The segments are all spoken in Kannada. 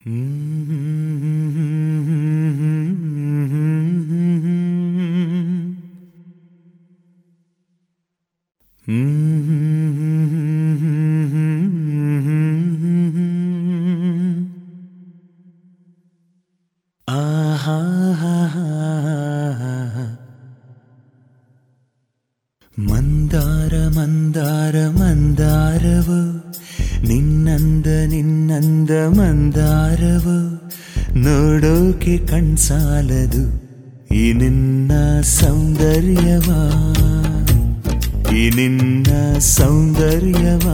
ಮಂದಾರ ಮಂದಾರ ಮಂದಾರವು ನಿನ್ನಂದ ಮಂದಾರವು ನೋಡೋಕೆ ಕಣ್ಸಾಲದು ಈ ನಿನ್ನ ಸೌಂದರ್ಯವಾ ಈ ನಿನ್ನ ಸೌಂದರ್ಯವಾ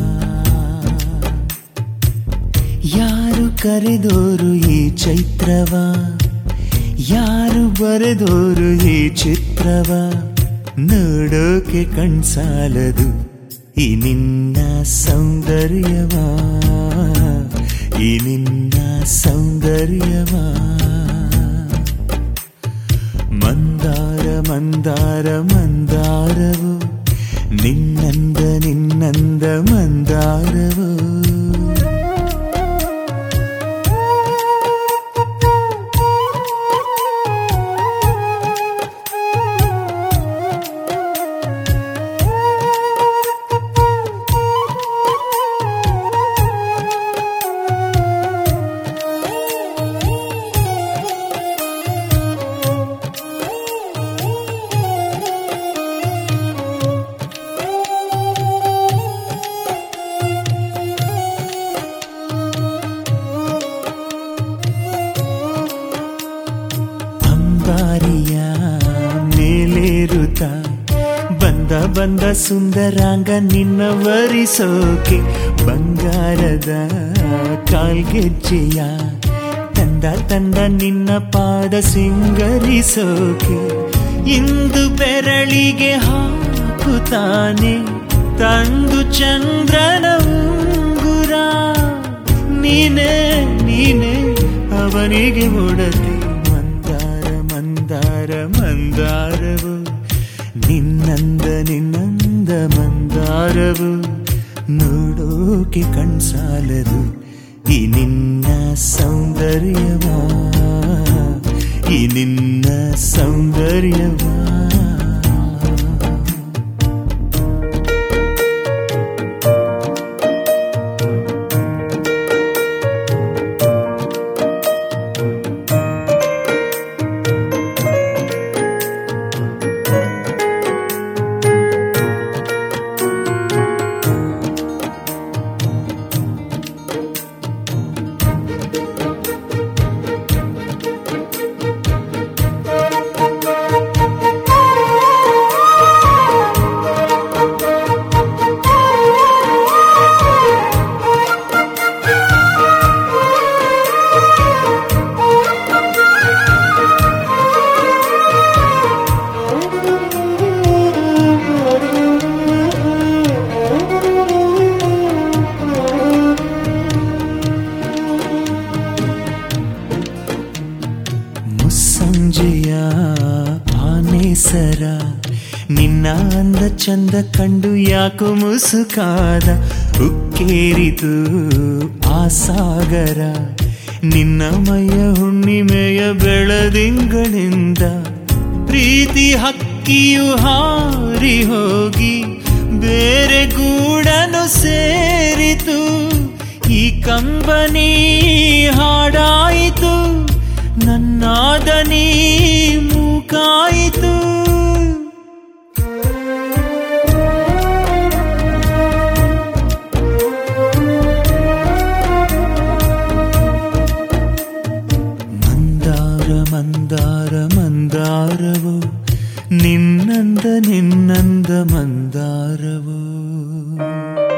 ಯಾರು ಕರೆದೋರು ಈ ಚೈತ್ರವಾ ಯಾರು ಬರೆದೋರು ಈ ಚಿತ್ರವಾ ನೋಡೋಕೆ ಕಣ್ಸಾಲದು ಈ ನಿನ್ನ ಸೌಂದರ್ಯವಾ ಈ ನಿನ್ನ ಸೌಂದರ್ಯವಾ ಮಂದಾರ ಮಂದಾರ ಮಂದಾರವು ನಿನ್ನಂದ ಮಂದಾರವು ಮೇಲೇರುತ್ತ ಬಂದ ಸುಂದರಾಂಗ ನಿನ್ನ ವರಿಸೋಕೆ ಬಂಗಾರದ ಕಾಲ್ಗೆಜ್ಜೆಯ ತಂದ ನಿನ್ನ ಪಾದ ಸಿಂಗರಿಸೋಕೆ ಇಂದು ಬೆರಳಿಗೆ ಹಾಕುತ್ತಾನೆ ತಂದು ಚಂದ್ರನ ಉಂಗುರ ನೀನೇ ಅವನಿಗೆ ಒಡತೆ ಮಂದಾರ ಮಂದಾರವು ನಿನ್ನಂದ ಮಂದಾರವು ನೋಡೋಕೆ ಕಣ್ಸಾಲದು ಈ ನಿನ್ನ ಸೌಂದರ್ಯವಾ ಈ ನಿನ್ನ ಸೌಂದರ್ಯವಾ ಸಂಜೆಯ ಆನೇಸರ ನಿನ್ನ ಅಂದ ಚಂದ ಕಂಡು ಯಾಕೋ ಮುಸುಕಾದ ಉಕ್ಕೇರಿತು ಆ ಸಾಗರ ನಿನ್ನ ಮೈಯ ಹುಣ್ಣಿಮೆಯ ಬೆಳದಿಂಗಳಿಂದ ಪ್ರೀತಿ ಹಕ್ಕಿಯು ಹಾರಿ ಹೋಗಿ ಬೇರೆ ಗೂಡನು ಸೇರಿತು ಈ ಕಂಬನಿ ಹಾಡಾಯಿತು ನನ್ನಾದನಿ ಮೂಕಾಯಿತು ಮಂದಾರ ಮಂದಾರ ಮಂದಾರವು ನಿನ್ನಂದ ಮಂದಾರವು